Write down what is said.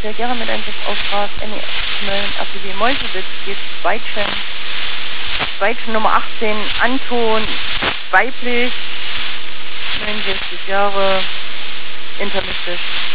sehr gerne mit Einsatzauftrag NEF Mölln APW Meuselwitz geht Weibchen Nummer 18, Anton, weiblich, 69 Jahre, intermistisch.